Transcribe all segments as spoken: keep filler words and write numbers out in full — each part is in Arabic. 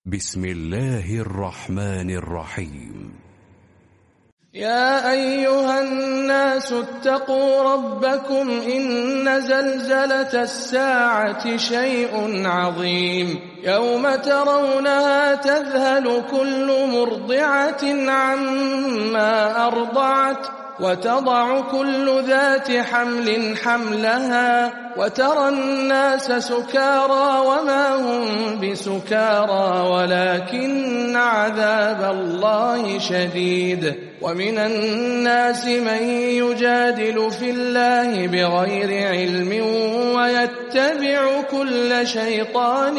بسم الله الرحمن الرحيم. يا أيها الناس اتقوا ربكم إن زلزلة الساعة شيء عظيم يوم ترونها تذهل كل مرضعة عما أرضعت وتضع كل ذات حمل حملها وترى الناس سكارى وما هم بسكارى ولكن عذاب الله شديد. ومن الناس من يجادل في الله بغير علم ويتبع كل شيطان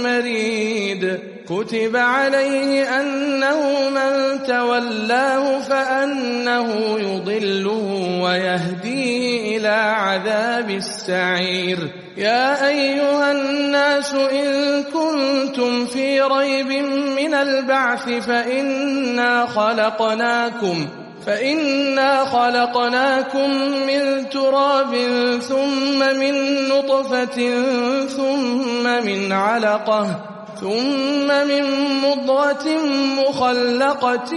مريد. كتب عليه أنه من تولاه فأنه يضله ويهديه إلى عذاب السعير. يا أيها الناس إن كنتم في ريب من البعث فإنا خلقناكم فإنا خلقناكم من تراب ثم من نطفة ثم من علقة ثم من مضغة مخلقة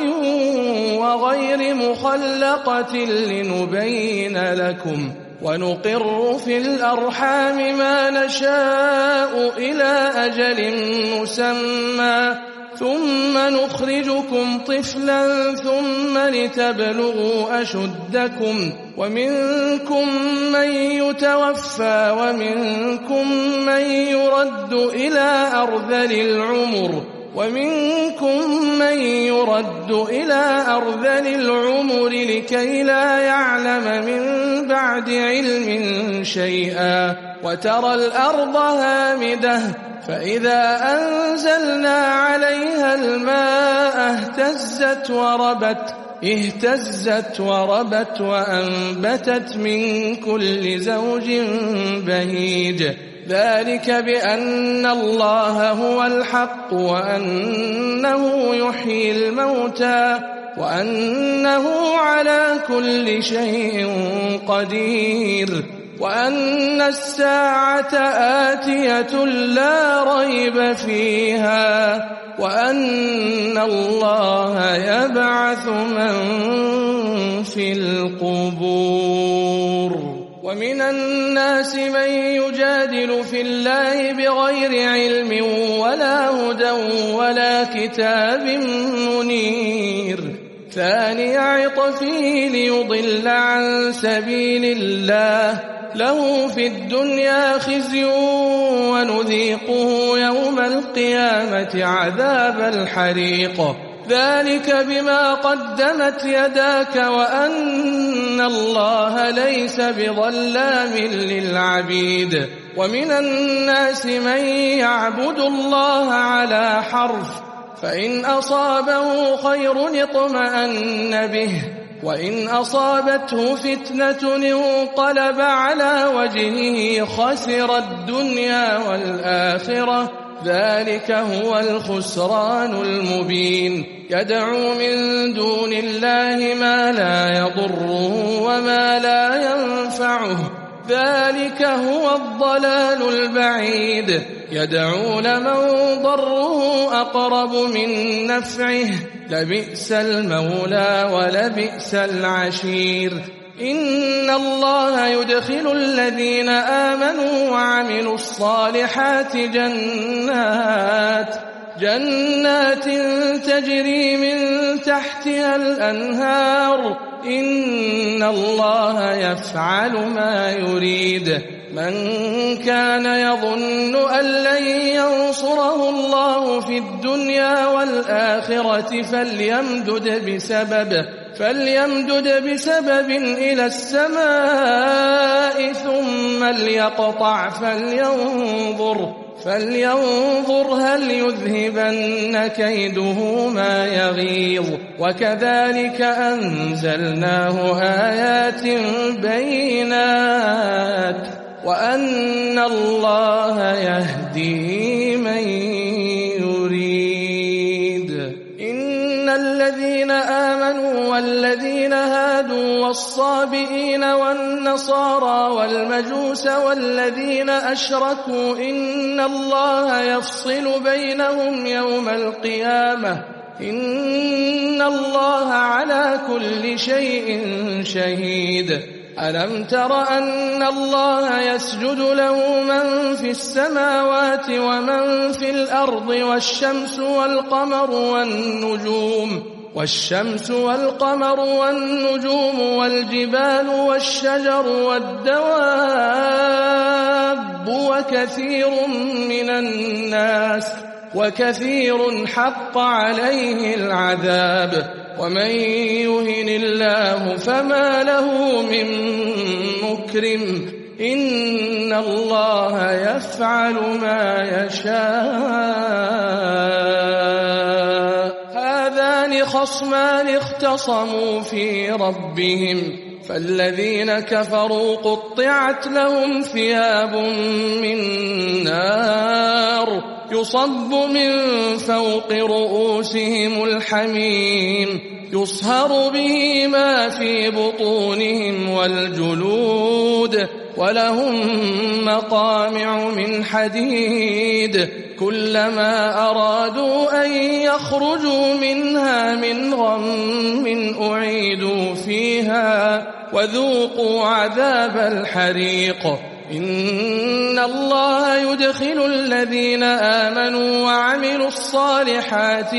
وغير مخلقة لنبين لكم ونقر في الأرحام ما نشاء إلى أجل مسمى ثم نخرجكم طفلا ثم لتبلغوا أشدكم ومنكم من يتوفى ومنكم من يرد إلى أرذل العمر ومنكم من يرد إلى أرذل العمر لكي لا يعلم من بعد علم شيئا. وترى الأرض هامدة فإذا أنزلنا عليها الماء اهتزت وربت اهتزت وربت وأنبتت من كل زوج بهيج. ذلك بأن الله هو الحق وأنه يحيي الموتى وأنه على كل شيء قدير وأن الساعة آتية لا ريب فيها وأن الله يبعث من في القبور. ومن الناس من يجادل في الله بغير علم ولا هدى ولا كتاب منير. ثاني عطفه ليضل عن سبيل الله له في الدنيا خزي ونذيقه يوم القيامة عذاب الحريق. ذلك بما قدمت يداك وأن الله ليس بظلام للعبيد. ومن الناس من يعبد الله على حرف فإن أصابه خير اطمأن به وإن أصابته فتنة انقلب على وجهه خسر الدنيا والآخرة ذلك هو الخسران المبين. يدعو من دون الله ما لا يضره وما لا ينفعه ذلك هو الضلال البعيد. يدعو لمن ضره أقرب من نفعه لبئس المولى ولبئس العشير. إن الله يدخل الذين آمنوا وعملوا الصالحات جنات جنات تجري من تحتها الأنهار إن الله يفعل ما يريد. من كان يظن أن لن ينصره الله في الدنيا والآخرة فليمدد بسبب فليمدد بسبب إلى السماء ثم ليقطع فلينظر فلينظر هل يذهبن كيده ما يغيظ. وكذلك أنزلناه آيات بينات وأن الله يهدي من يريد. إن الذين آمنوا والذين هادوا والصابئين والنصارى والمجوس والذين أشركوا إن الله يفصل بينهم يوم القيامة إن الله على كل شيء شهيد. ألم تر أن الله يسجد له من في السماوات ومن في الأرض والشمس والقمر والنجوم والشمس والقمر والنجوم والجبال والشجر والدواب وكثير من الناس وكثير حق عليه العذاب ومن يهن الله فما له من مكرم إن الله يفعل ما يشاء. هذان خصمان اختصموا في ربهم فالذين كفروا قطعت لهم ثياب من نار يصب من فوق رؤوسهم الحميم يصهر به ما في بطونهم والجلود ولهم مقامع من حديد كلما أرادوا أن يخرجوا منها من غم أعيدوا فيها وذوقوا عذاب الحريق. إن الله يدخل الذين آمنوا وعملوا الصالحات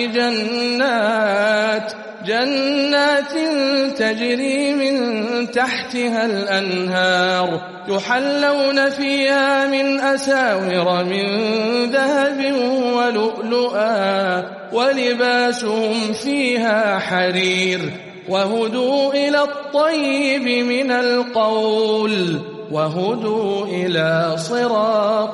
جنات جنات تجري من تحتها الأنهار يحلون فيها من أساور من ذهب ولؤلؤا ولباسهم فيها حرير وهدوا إلى الطيب من القول وهدوا إلى صراط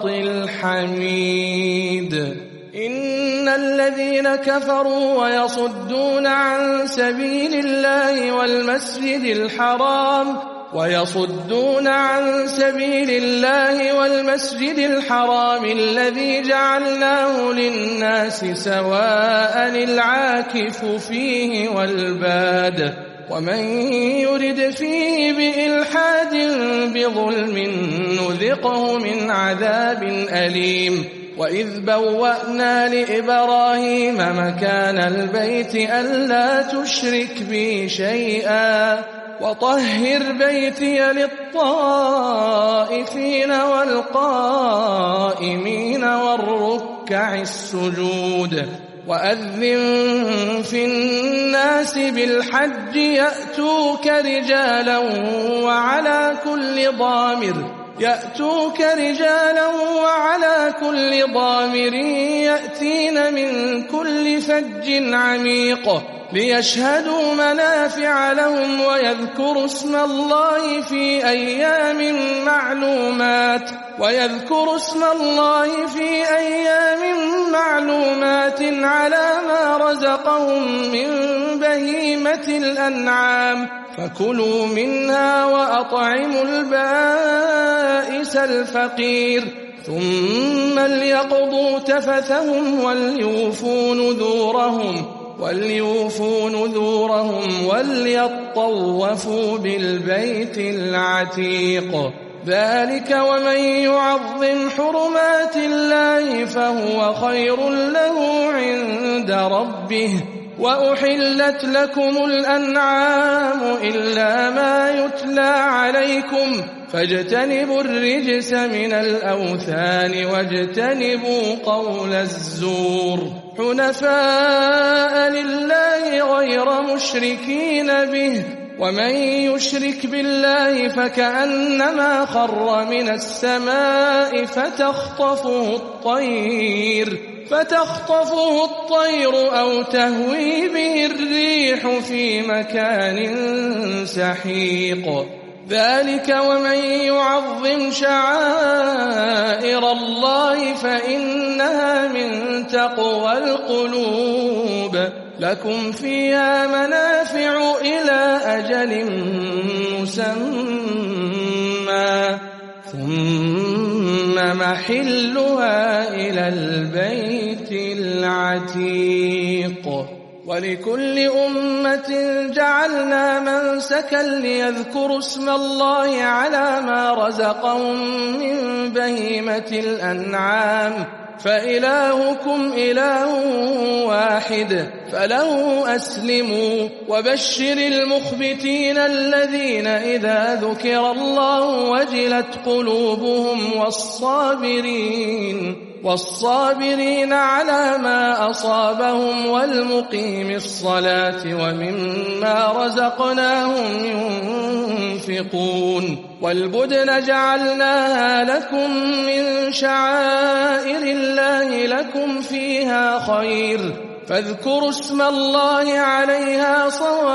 الحميد. إن الذين كفروا ويصدون عن سبيل الله والمسجد الحرام ويصدون عن سبيل الله والمسجد الحرام الذي جعلناه للناس سواء العاكف فيه والباد ومن يرد فيه بإلحاد بظلم نذقه من عذاب أليم. وإذ بوأنا لإبراهيم مكان البيت ألا تشرك بي شيئا وطهر بيتي للطائفين والقائمين والركع السجود. وأذن في الناس بالحج يأتوك رجالا وعلى كل ضامر يأتوك رجالا وعلى كل ضامر يأتين من كل فج عميق ليشهدوا منافع لهم ويذكروا اسم الله في أيام معلومات ويذكروا اسم الله في أيام معلومات على ما رزقهم من بهيمة الأنعام فكلوا منها وأطعموا البائس الفقير ثم ليقضوا تفثهم وليوفوا نذورهم وليوفوا نذورهم وليطوفوا بالبيت العتيق. ذلك ومن يعظم حرمات الله فهو خير له عند ربه. وأحلت لكم الأنعام إلا ما يتلى عليكم فاجتنبوا الرجس من الأوثان واجتنبوا قول الزور حنفاء لله غير مشركين به ومن يشرك بالله فكأنما خر من السماء فتخطفه الطير فتخطفه الطير أو تهوي به الريح في مكان سحيق. ذلك ومن يعظم شعائر الله فإنها من تقوى القلوب. لكم فيها منافع إلى أجل مسمى ثم محلها إلى البيت العتيق. ولكل أمة جعلنا منسكا ليذكروا اسم الله على ما رزقهم من بهيمة الأنعام فإلهكم إله واحد فله أسلموا وبشر المخبتين الذين إذا ذكر الله وجلت قلوبهم والصابرين والصابرين على ما أصابهم والمقيم الصلاة وممما رزقناهم ينفقون والبدن جعلناها لكم من شعائر الله لكم فيها خير فاذكروا اسم الله عليها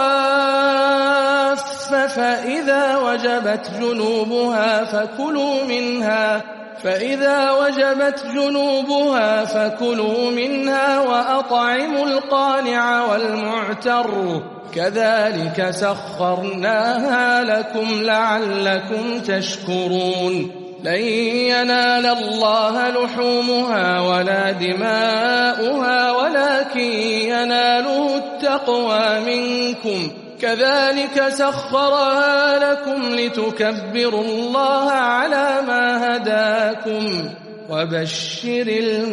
صواف فإذا وجبت جنوبها فكلوا منها فإذا وجبت جنوبها فكلوا منها وأطعموا القانع والمعتر كذلك سخرناها لكم لعلكم تشكرون لن ينال الله لحومها ولا دماؤها ولكن يناله التقوى منكم كذلك سخرها لكم لتكبروا الله على ما هداكم وبشر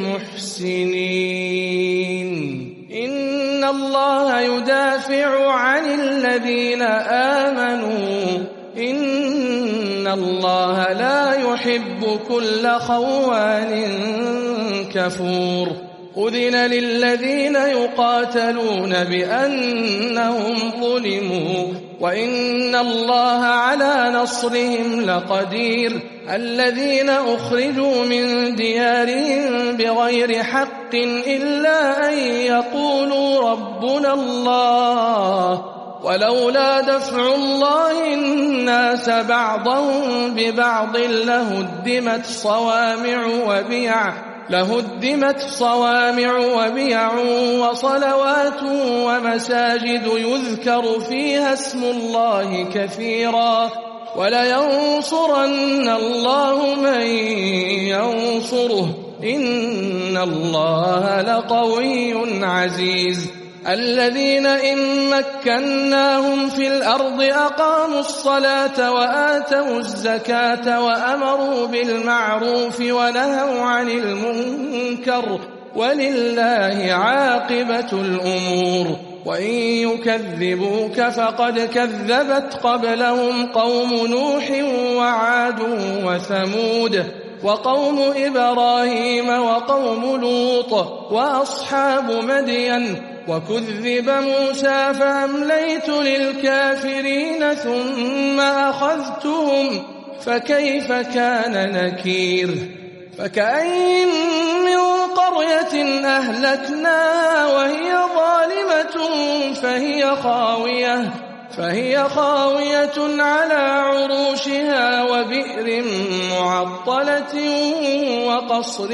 المحسنين إن الله يدافع عن الذين آمنوا إن الله لا يحب كل خوان كفور أذن للذين يقاتلون بأنهم ظلموا وإن الله على نصرهم لقدير الذين أخرجوا من ديارهم بغير حق إلا أن يقولوا ربنا الله ولولا دفع الله الناس بعضهم ببعض لهدمت صوامع وبيع لهدمت صوامع وبيع وصلوات ومساجد يذكر فيها اسم الله كثيرا ولينصرن الله من ينصره إن الله لقوي عزيز الذين إن مكناهم في الأرض أقاموا الصلاة وآتوا الزكاة وأمروا بالمعروف ونهوا عن المنكر ولله عاقبة الأمور وإن يكذبوك فقد كذبت قبلهم قوم نوح وعاد وثمود وقوم إبراهيم وقوم لوط وأصحاب مدين وكذب موسى فأمليت للكافرين ثم أخذتهم فكيف كان نكير فكأين من قرية أهلكناها وهي ظالمة فهي خاوية فهي خاوية على عروشها وبئر معطلة وقصر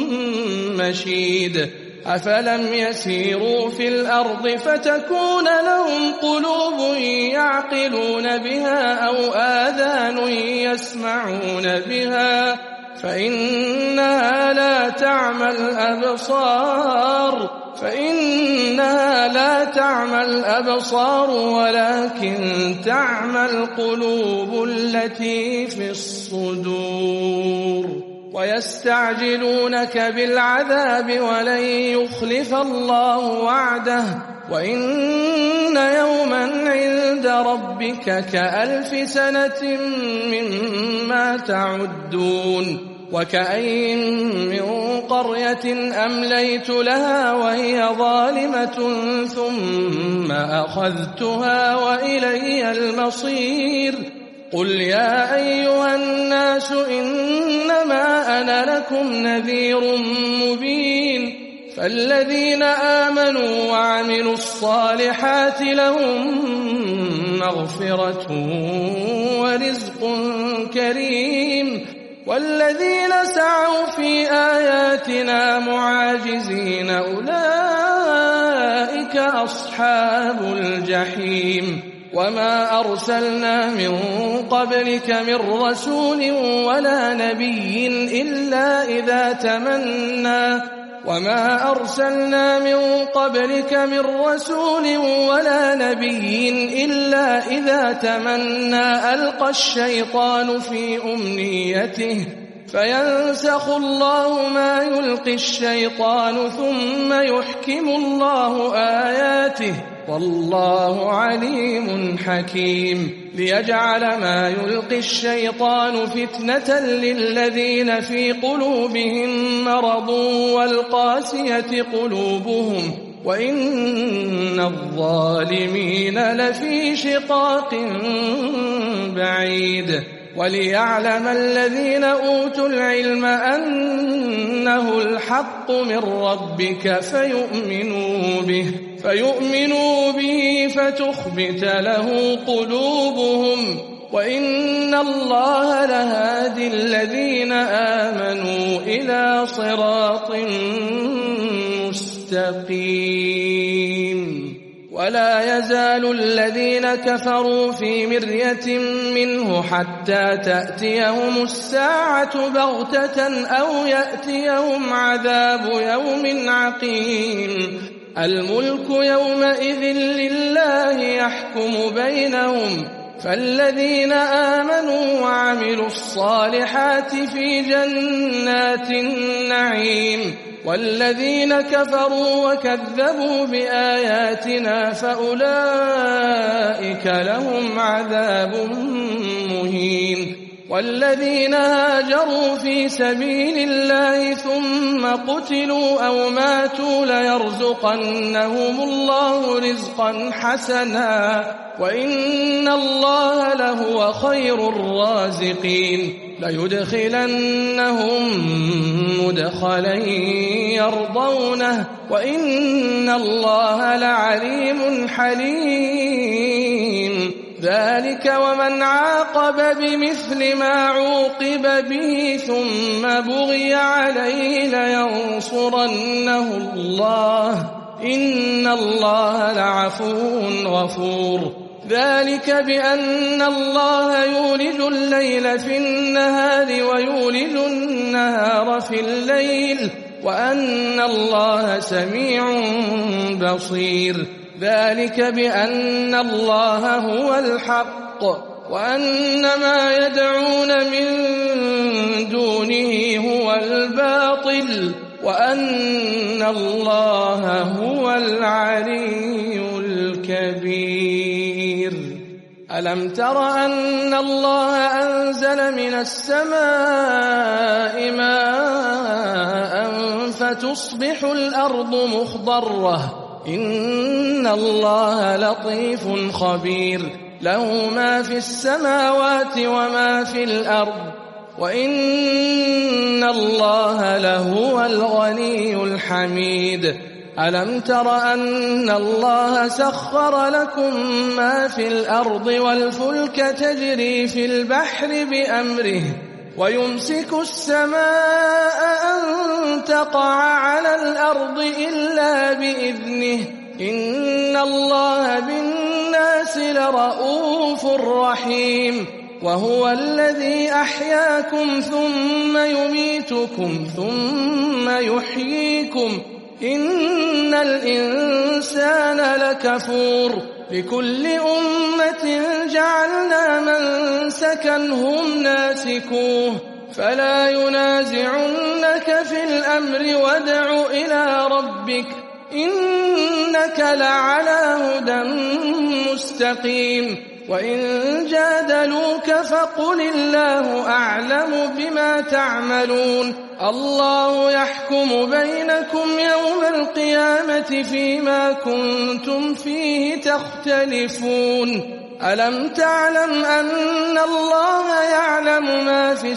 مشيد أفلم يسيروا في الأرض فتكون لهم قلوب يعقلون بها أو آذان يسمعون بها فإنها لا تعمى الأبصار فإنها لا تعمى الأبصار ولكن تعمى القلوب التي في الصدور ويستعجلونك بالعذاب ولن يخلف الله وعده وإن يوما عند ربك كألف سنة مما تعدون وكأين من قرية أمليت لها وهي ظالمة ثم أخذتها وإلي المصير قل يا أيها الناس إنما أنا لكم نذير مبين فالذين آمنوا وعملوا الصالحات لهم مغفرة ورزق كريم والذين سعوا في آياتنا معاجزين أولئك أصحاب الجحيم وما أرسلنا من قبلك من رسول ولا نبي إلا إذا تمنى وما أرسلنا من قبلك من رسول ولا نبي إلا إذا تمنى ألقى الشيطان في أمنيته فينسخ الله ما يلقي الشيطان ثم يحكم الله آياته والله عليم حكيم ليجعل ما يلقي الشيطان فتنة للذين في قلوبهم مرض والقاسية قلوبهم وإن الظالمين لفي شقاق بعيد وليعلم الذين أوتوا العلم أنه الحق من ربك فيؤمنوا به فيؤمنوا به فتخبت له قلوبهم وإن الله لهادي الذين آمنوا إلى صراط مستقيم ولا يزال الذين كفروا في مرية منه حتى تأتيهم الساعة بغتة أو يأتيهم عذاب يوم عقيم الملك يومئذ لله يحكم بينهم فالذين آمنوا وعملوا الصالحات في جنات النعيم والذين كفروا وكذبوا بآياتنا فأولئك لهم عذاب مهين والذين هاجروا في سبيل الله ثم قتلوا أو ماتوا ليرزقنهم الله رزقا حسنا وإن الله لهو خير الرازقين ليدخلنهم مدخلا يرضونه وإن الله لعليم حليم ذلك ومن عاقب بمثل ما عوقب به ثم بغي عليه لينصرنه الله إن الله لعفو غفور ذلك بأن الله يولج الليل في النهار ويولج النهار في الليل وأن الله سميع بصير ذلك بأن الله هو الحق وأن ما يدعون من دونه هو الباطل وأن الله هو العلي الكبير ألم تر أن الله أنزل من السماء ماء فتصبح الأرض مخضرة إن الله لطيف خبير له ما في السماوات وما في الأرض وإن الله لهو الغني الحميد ألم تر أن الله سخر لكم ما في الأرض والفلك تجري في البحر بأمره ويمسك السماء أن تقع على الأرض إلا بإذنه إن الله بالناس لرؤوف رحيم وهو الذي أحياكم ثم يميتكم ثم يحييكم إن الإنسان لكفور لكل أمة جعلنا منسكا هم ناسكوه فلا ينازعنك في الأمر وادع إلى ربك إنك لعلى هدى مستقيم وإن جادلوك فقل الله أعلم بما تعملون الله يحكم بينكم يوم القيامة فيما كنتم فيه تختلفون ألم تعلم أن الله يعلم ما في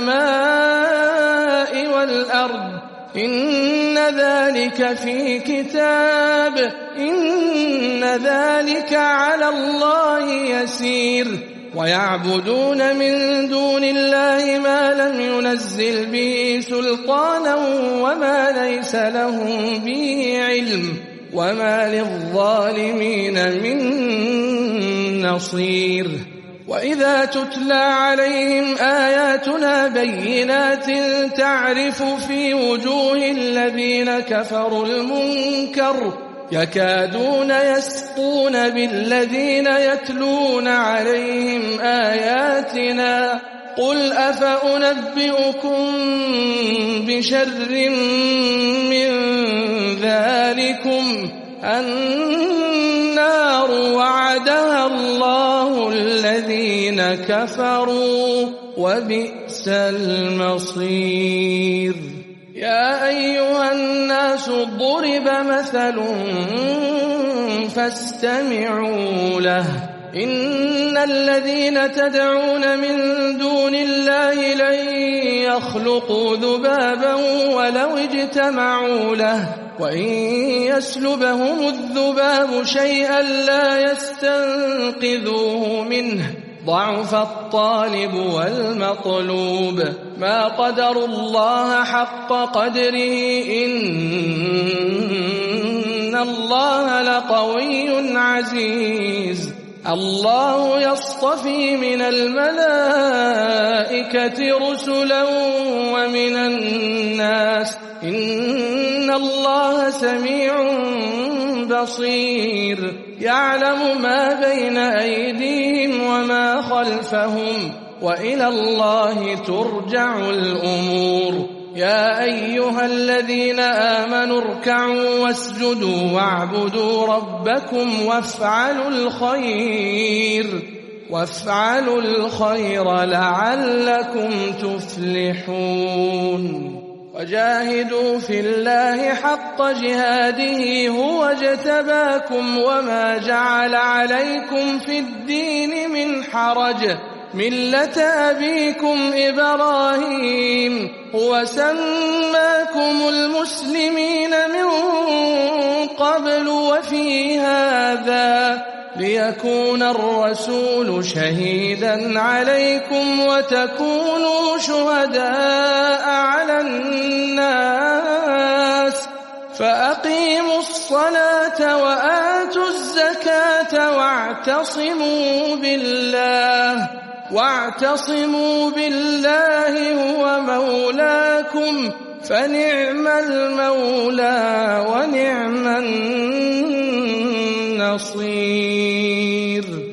السماء والأرض إن ذلك في كتاب إن ذلك على الله يسير ويعبدون من دون الله ما لم ينزل به سلطانا وما ليس لهم به علم وما للظالمين من نصير وإذا تتلى عليهم آياتنا بينات تعرف في وجوه الذين كفروا المنكر يكادون يسطون بالذين يتلون عليهم آياتنا قل أفأنبئكم بشر من ذلكم النار وعدها الله الذين كفروا وبئس المصير. يا أيها الناس ضرب مثل فاستمعوا له إن الذين تدعون من دون الله لن يخلقوا ذبابا ولو اجتمعوا له وإن يسلبهم الذباب شيئا لا يستنقذوه منه ضعف الطالب والمطلوب ما قدروا الله حق قدره إن الله لقوي عزيز. الله يصطفي من الملائكة رسلا ومن الناس إن الله سميع بصير يعلم ما بين أيديهم وما خلفهم وإلى الله ترجع الأمور. يا أيها الذين آمنوا اركعوا واسجدوا واعبدوا ربكم وافعلوا الخير وافعلوا الخير لعلكم تفلحون. وجاهدوا في الله حق جهاده هو اجتباكم وما جعل عليكم في الدين من حرج ملة أبيكم إبراهيم هو سماكم المسلمين من قبل وفي هذا ليكون الرسول شهيدا عليكم وتكونوا شهداء على الناس فأقيموا الصلاة وآتوا الزكاة واعتصموا بالله واعتصموا بالله هو مولاكم فنعم المولى ونعم النصير.